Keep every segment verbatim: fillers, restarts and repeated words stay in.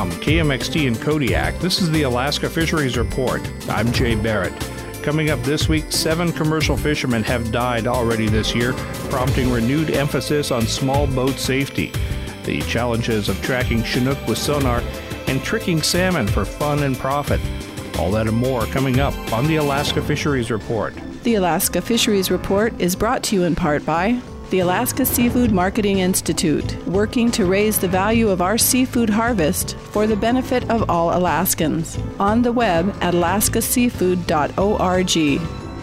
com, K M X T in Kodiak. This is the Alaska Fisheries Report. I'm Jay Barrett. Coming up this week, seven commercial fishermen have died already this year, prompting renewed emphasis on small boat safety. The challenges of tracking Chinook with sonar and tricking salmon for fun and profit. All that and more coming up on the Alaska Fisheries Report. The Alaska Fisheries Report is brought to you in part by the Alaska Seafood Marketing Institute, working to raise the value of our seafood harvest for the benefit of all Alaskans. On the web at alaska seafood dot org.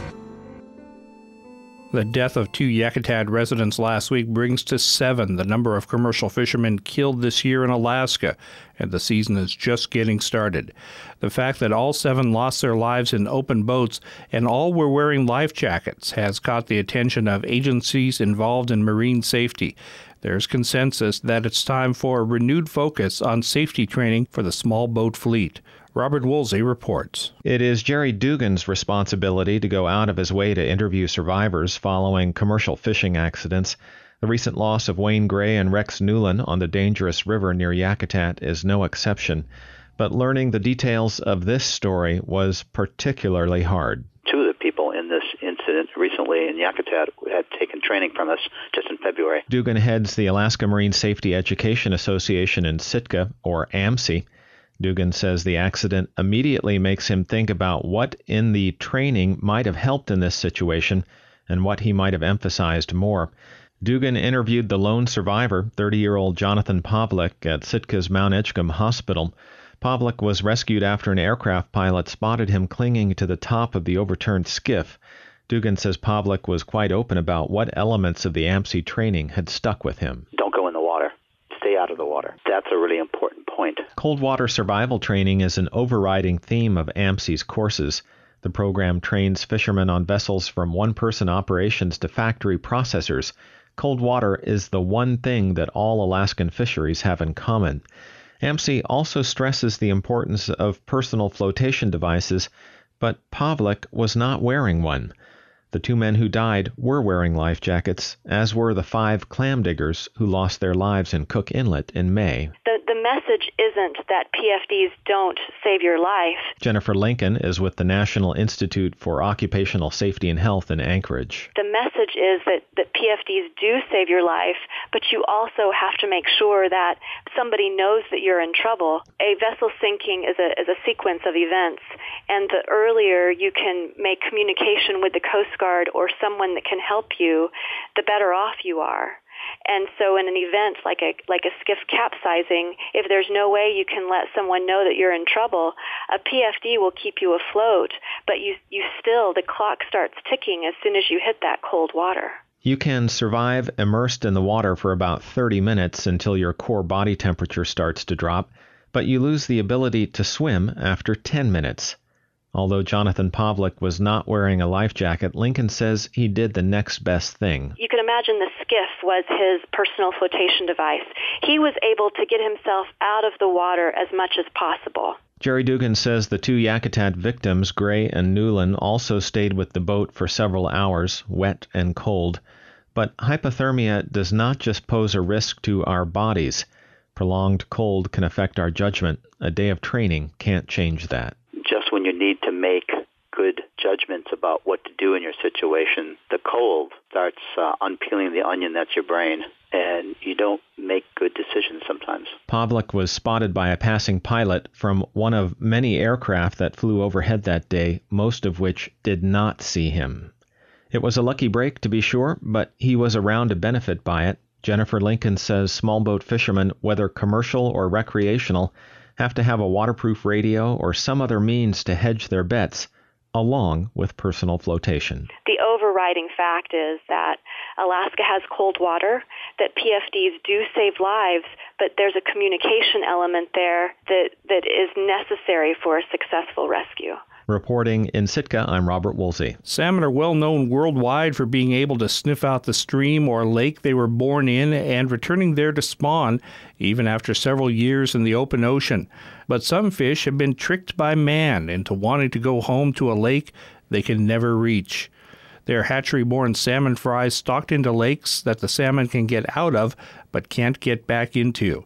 The death of two Yakutat residents last week brings to seven the number of commercial fishermen killed this year in Alaska, and the season is just getting started. The fact that all seven lost their lives in open boats and all were wearing life jackets has caught the attention of agencies involved in marine safety. There's consensus that it's time for a renewed focus on safety training for the small boat fleet. Robert Woolsey reports. It is Jerry Dugan's responsibility to go out of his way to interview survivors following commercial fishing accidents. The recent loss of Wayne Gray and Rex Newland on the dangerous river near Yakutat is no exception. But learning the details of this story was particularly hard. Two of the people in this incident recently in Yakutat had taken training from us just in February. Dugan heads the Alaska Marine Safety Education Association in Sitka, or A M S I. Dugan says the accident immediately makes him think about what in the training might have helped in this situation and what he might have emphasized more. Dugan interviewed the lone survivor, thirty-year-old Jonathan Pavlik, at Sitka's Mount Edgecombe Hospital. Pavlik was rescued after an aircraft pilot spotted him clinging to the top of the overturned skiff. Dugan says Pavlik was quite open about what elements of the A M S I training had stuck with him. Don't go in the water. Stay out of the water. That's a really important point. Cold water survival training is an overriding theme of A M S I's courses. The program trains fishermen on vessels from one-person operations to factory processors. Cold water is the one thing that all Alaskan fisheries have in common. A M S I also stresses the importance of personal flotation devices, but Pavlik was not wearing one. The two men who died were wearing life jackets, as were the five clam diggers who lost their lives in Cook Inlet in May. The, the message isn't that P F Ds don't save your life. Jennifer Lincoln is with the National Institute for Occupational Safety and Health in Anchorage. The message is that, that P F Ds do save your life, but you also have to make sure that somebody knows that you're in trouble. A vessel sinking is a, is a sequence of events, and the earlier you can make communication with the Coast Guard or someone that can help you, the better off you are. And so in an event like a like a skiff capsizing, if there's no way you can let someone know that you're in trouble, a P F D will keep you afloat, but you you still, the clock starts ticking as soon as you hit that cold water. You can survive immersed in the water for about thirty minutes until your core body temperature starts to drop, but you lose the ability to swim after ten minutes. Although Jonathan Pavlik was not wearing a life jacket, Lincoln says he did the next best thing. You can imagine the skiff was his personal flotation device. He was able to get himself out of the water as much as possible. Jerry Dugan says the two Yakutat victims, Gray and Newland, also stayed with the boat for several hours, wet and cold. But hypothermia does not just pose a risk to our bodies. Prolonged cold can affect our judgment. A day of training can't change that. Just when you need to make good judgments about what to do in your situation, the cold starts uh, unpeeling the onion that's your brain, and you don't make good decisions sometimes. Pavlik was spotted by a passing pilot from one of many aircraft that flew overhead that day, most of which did not see him. It was a lucky break, to be sure, but he was around to benefit by it. Jennifer Lincoln says small boat fishermen, whether commercial or recreational, have to have a waterproof radio or some other means to hedge their bets, along with personal flotation. The overriding fact is that Alaska has cold water, that P F Ds do save lives, but there's a communication element there that, that is necessary for a successful rescue. Reporting in Sitka, I'm Robert Woolsey. Salmon are well known worldwide for being able to sniff out the stream or lake they were born in and returning there to spawn, even after several years in the open ocean. But some fish have been tricked by man into wanting to go home to a lake they can never reach. They're hatchery-born salmon fries stocked into lakes that the salmon can get out of but can't get back into.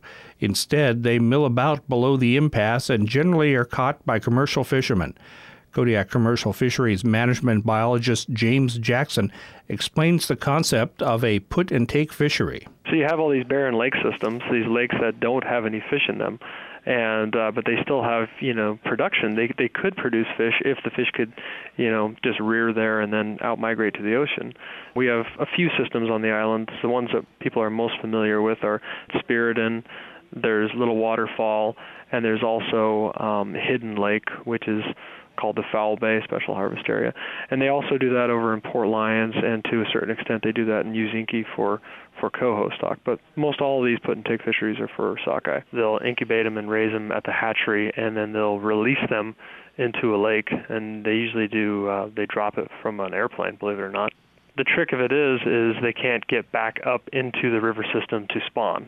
Instead, they mill about below the impasse and generally are caught by commercial fishermen. Kodiak Commercial Fisheries Management Biologist James Jackson explains the concept of a put-and-take fishery. So you have all these barren lake systems, these lakes that don't have any fish in them, and uh, but they still have, you know, production. They they could produce fish if the fish could, you know, just rear there and then out-migrate to the ocean. We have a few systems on the island. The ones that people are most familiar with are Spiridon, there's Little Waterfall, and there's also um, Hidden Lake, which is called the Foul Bay Special Harvest Area. And they also do that over in Port Lions, and to a certain extent they do that in Uzinki for, for coho stock. But most all of these put-and-take fisheries are for sockeye. They'll incubate them and raise them at the hatchery, and then they'll release them into a lake, and they usually do, uh, they drop it from an airplane, believe it or not. The trick of it is, is they can't get back up into the river system to spawn.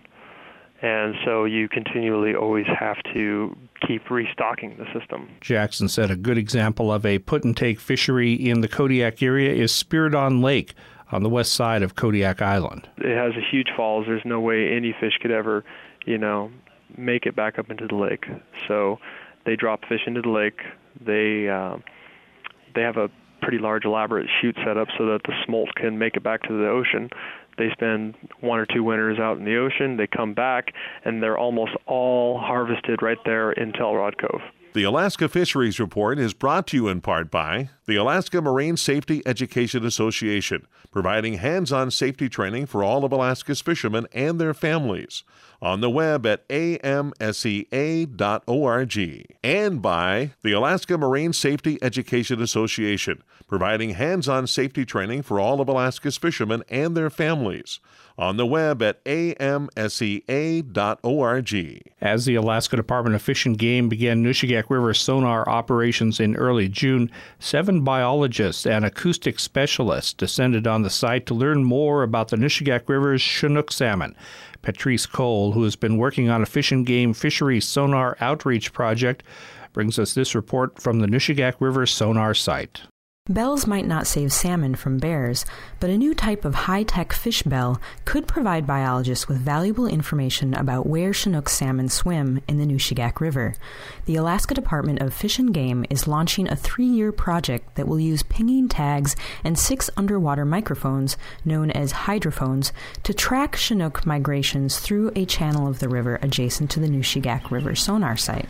And so you continually always have to keep restocking the system. Jackson said a good example of a put-and-take fishery in the Kodiak area is Spiridon Lake on the west side of Kodiak Island. It has a huge falls. There's no way any fish could ever, you know, make it back up into the lake. So they drop fish into the lake. They uh, they have a pretty large, elaborate chute set up so that the smolt can make it back to the ocean. They spend one or two winters out in the ocean. They come back, and they're almost all harvested right there in Telrod Cove. The Alaska Fisheries Report is brought to you in part by the Alaska Marine Safety Education Association, providing hands-on safety training for all of Alaska's fishermen and their families. On the web at a m s e a dot org. And by the Alaska Marine Safety Education Association, providing hands-on safety training for all of Alaska's fishermen and their families. On the web at a m s e a dot org. As the Alaska Department of Fish and Game began Nushagak River sonar operations in early June, seven biologists and acoustic specialists descended on the site to learn more about the Nushagak River's Chinook salmon. Patrice Cole, who has been working on a Fish and Game fisheries sonar outreach project, brings us this report from the Nushagak River sonar site. Bells might not save salmon from bears, but a new type of high-tech fish bell could provide biologists with valuable information about where Chinook salmon swim in the Nushagak River. The Alaska Department of Fish and Game is launching a three-year project that will use pinging tags and six underwater microphones, known as hydrophones, to track Chinook migrations through a channel of the river adjacent to the Nushagak River sonar site.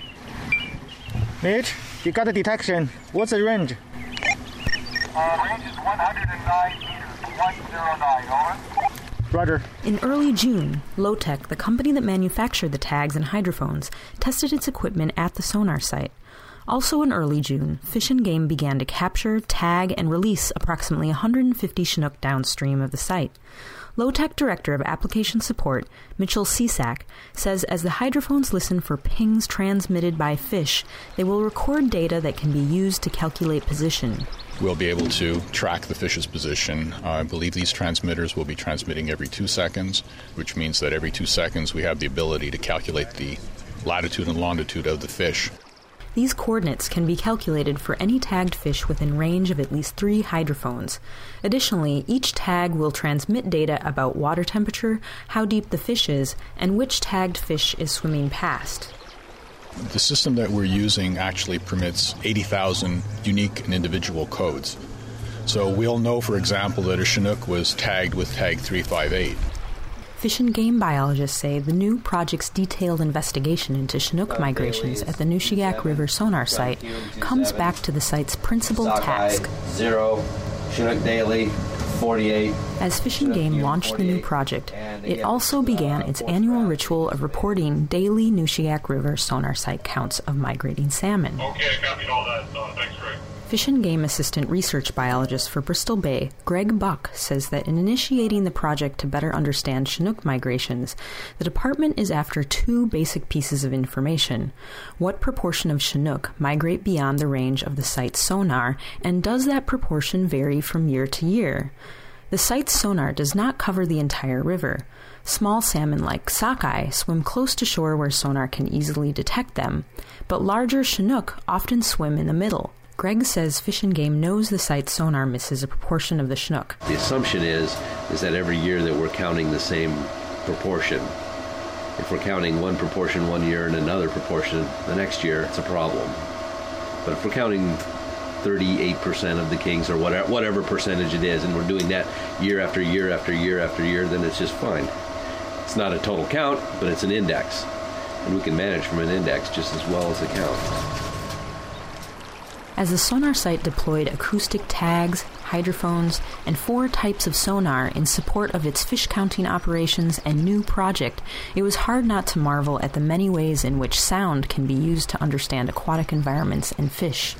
Mitch, you got the detection. What's the range? Uh, range is one hundred nine meters, one oh nine, over. Roger. In early June, Lowtech, the company that manufactured the tags and hydrophones, tested its equipment at the sonar site. Also in early June, Fish and Game began to capture, tag, and release approximately one hundred fifty Chinook downstream of the site. Lowtech Director of Application Support, Mitchell Cisak, says as the hydrophones listen for pings transmitted by fish, they will record data that can be used to calculate position. We'll be able to track the fish's position. Uh, I believe these transmitters will be transmitting every two seconds, which means that every two seconds we have the ability to calculate the latitude and longitude of the fish. These coordinates can be calculated for any tagged fish within range of at least three hydrophones. Additionally, each tag will transmit data about water temperature, how deep the fish is, and which tagged fish is swimming past. The system that we're using actually permits eighty thousand unique and individual codes. So we'll know, for example, that a Chinook was tagged with tag three five eight. Fish and Game biologists say the new project's detailed investigation into Chinook migrations at the Nushagak River sonar site comes back to the site's principal task. Zero, Chinook daily, forty-eight. As Fish and Game launched the new project, it also began its annual ritual of reporting daily Nushagak River sonar site counts of migrating salmon. Okay, I copied all that. Uh, thanks, Greg. Fish and Game Assistant Research Biologist for Bristol Bay, Greg Buck, says that in initiating the project to better understand Chinook migrations, the department is after two basic pieces of information. What proportion of Chinook migrate beyond the range of the site's sonar, and does that proportion vary from year to year? The site's sonar does not cover the entire river. Small salmon like sockeye swim close to shore where sonar can easily detect them, but larger Chinook often swim in the middle. Greg says Fish and Game knows the site's sonar misses a proportion of the Chinook. The assumption is is that every year that we're counting the same proportion. If we're counting one proportion one year and another proportion the next year, it's a problem. But if we're counting thirty-eight percent of the kings or whatever, whatever percentage it is, and we're doing that year after year after year after year, then it's just fine. It's not a total count, but it's an index. And we can manage from an index just as well as a count. As the sonar site deployed acoustic tags, hydrophones, and four types of sonar in support of its fish counting operations and new project, it was hard not to marvel at the many ways in which sound can be used to understand aquatic environments and fish.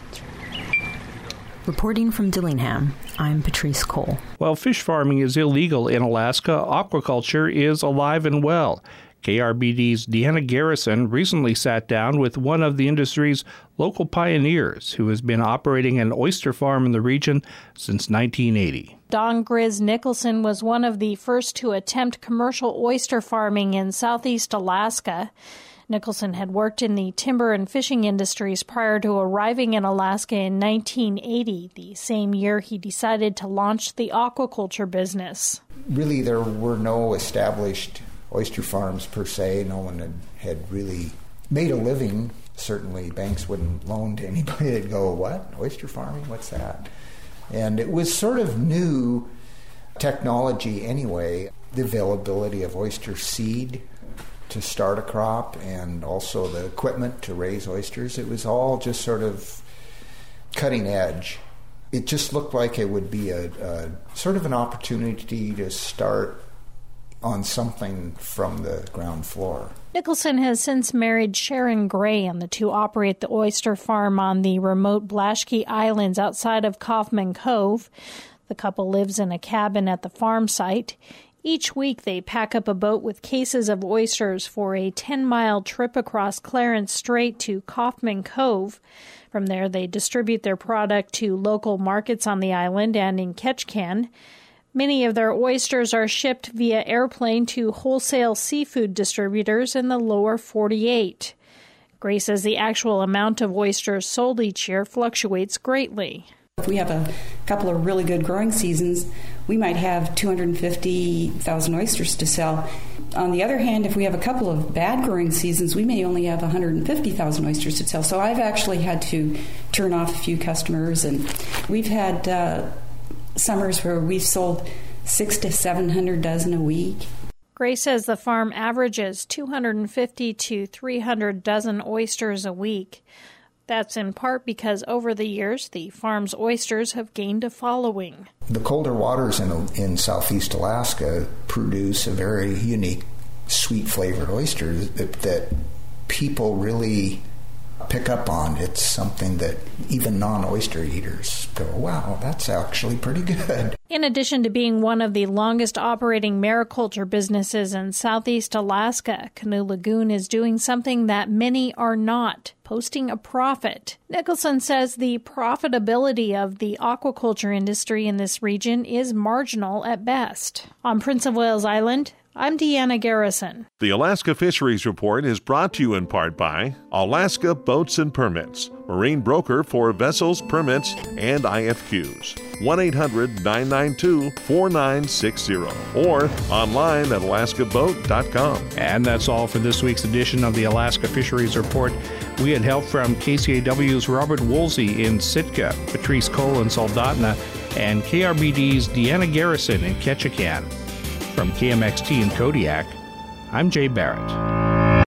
Reporting from Dillingham, I'm Patrice Cole. While fish farming is illegal in Alaska, aquaculture is alive and well. K R B D's Deanna Garrison recently sat down with one of the industry's local pioneers who has been operating an oyster farm in the region since nineteen eighty. Don Grizz Nicholson was one of the first to attempt commercial oyster farming in southeast Alaska. Nicholson had worked in the timber and fishing industries prior to arriving in Alaska in nineteen eighty, the same year he decided to launch the aquaculture business. Really, there were no established oyster farms per se. No one had, had really made a living. Certainly banks wouldn't loan to anybody. They'd go, what? Oyster farming? What's that? And it was sort of new technology anyway. The availability of oyster seed to start a crop and also the equipment to raise oysters. It was all just sort of cutting edge. It just looked like it would be a, a sort of an opportunity to start on something from the ground floor. Nicholson has since married Sharon Gray, and the two operate the oyster farm on the remote Blaschke Islands outside of Kaufman Cove. The couple lives in a cabin at the farm site. Each week they pack up a boat with cases of oysters for a ten-mile trip across Clarence Strait to Kaufman Cove. From there they distribute their product to local markets on the island and in Ketchikan. Many of their oysters are shipped via airplane to wholesale seafood distributors in the lower forty-eight. Gray says the actual amount of oysters sold each year fluctuates greatly. If we have a couple of really good growing seasons, we might have two hundred fifty thousand oysters to sell. On the other hand, if we have a couple of bad growing seasons, we may only have one hundred fifty thousand oysters to sell. So I've actually had to turn off a few customers, and we've had uh, summers where we've sold six to seven hundred dozen a week. Gray says the farm averages two hundred fifty to three hundred dozen oysters a week. That's in part because over the years, the farm's oysters have gained a following. The colder waters in, in southeast Alaska produce a very unique, sweet-flavored oyster that, that people really pick up on. It's something that even non-oyster eaters go, wow, that's actually pretty good. In addition to being one of the longest operating mariculture businesses in southeast Alaska, Canoe Lagoon is doing something that many are not, posting a profit. Nicholson says the profitability of the aquaculture industry in this region is marginal at best. On Prince of Wales Island, I'm Deanna Garrison. The Alaska Fisheries Report is brought to you in part by Alaska Boats and Permits, marine broker for vessels, permits, and I F Qs. one eight hundred nine nine two four nine six zero or online at alaska boat dot com. And that's all for this week's edition of the Alaska Fisheries Report. We had help from K C A W's Robert Woolsey in Sitka, Patrice Cole in Soldotna, and K R B D's Deanna Garrison in Ketchikan. From K M X T in Kodiak, I'm Jay Barrett.